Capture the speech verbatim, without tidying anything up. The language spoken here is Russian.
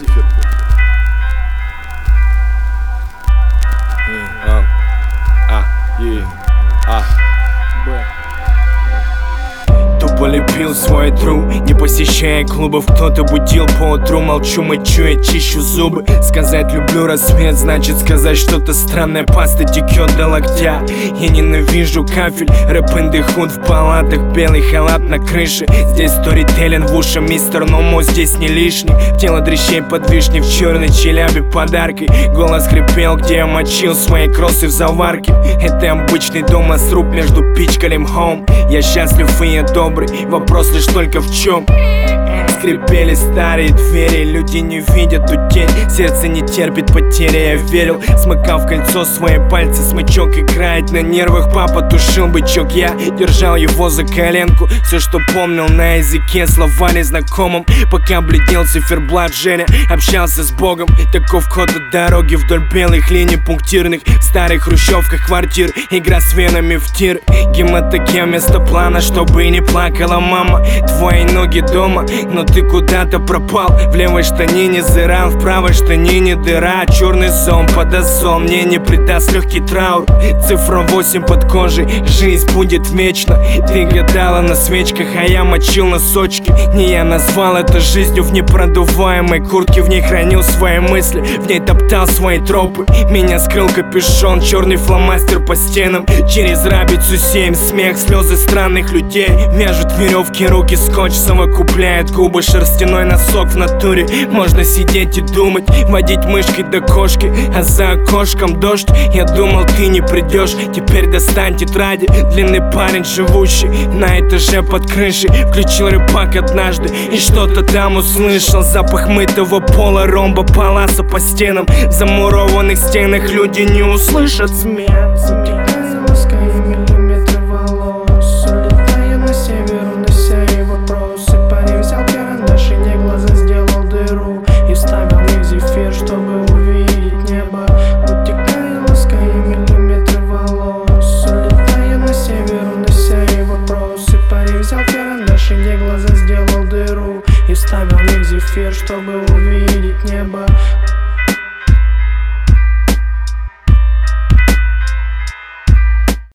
зефир? А, а, и, а, Б. Тупо лепил свой труд, не посещая клубов. Кто-то будил по утру, молчу, мочу, я чищу зубы. Сказать люблю рассвет, значит сказать что-то странное. Паста текет до локтя, я ненавижу кафель. Рэп индыхуд в палатах, белый халат на крыше. Здесь сторителлинг в уши, мистер Номо здесь не лишний. В тело дрищей под вишней, в черной челябе подаркой. Голос хрипел, где я мочил свои кроссы в заварке. Это обычный дома сруб между пичкалем home. Я счастлив и я добрый, вопрос лишь только в чем. Скрипели старые двери, люди не видят ту тень. Сердце не терпит потери, я верил. Смыкал в кольцо свои пальцы, смычок играет на нервах. Папа тушил бычок, я держал его за коленку. Все, что помнил на языке, слова незнакомым. Пока бледнел циферблат, Женя общался с Богом. Таков ход от дороги вдоль белых линий пунктирных. В старых хрущевках квартир, игра с венами в тир. Гематоке вместо плана, чтобы не плакала мама. Твои ноги дома, но ты куда-то пропал. В левой штанине зыра, в правой штанине дыра. Черный зон под озон мне не придаст легкий траур. Цифра восемь под кожей, жизнь будет вечна. Ты гадала на свечках, а я мочил носочки. Не я назвал это жизнью в непродуваемой куртке. В ней хранил свои мысли, в ней топтал свои тропы. Меня скрыл капюшон, черный фломастер по стенам. Через рабицу семь, смех, слезы странных людей. Вяжут веревки, руки скотч, совокупляют губы. Шерстяной носок в натуре, можно сидеть и думать. Водить мышкой до кошки, а за окошком дождь. Я думал, ты не придешь, теперь достань тетради. Длинный парень, живущий на этаже под крышей. Включил рыбак однажды и что-то там услышал. Запах мытого пола, ромба, паласа по стенам. В замурованных стенах люди не услышат смех. Чтобы увидеть небо, утекая лаская миллиметры волос. Улетая на север, унося и вопросы. Парень взял карандаш и не глаза сделал дыру и вставил в них зефир, чтобы увидеть небо.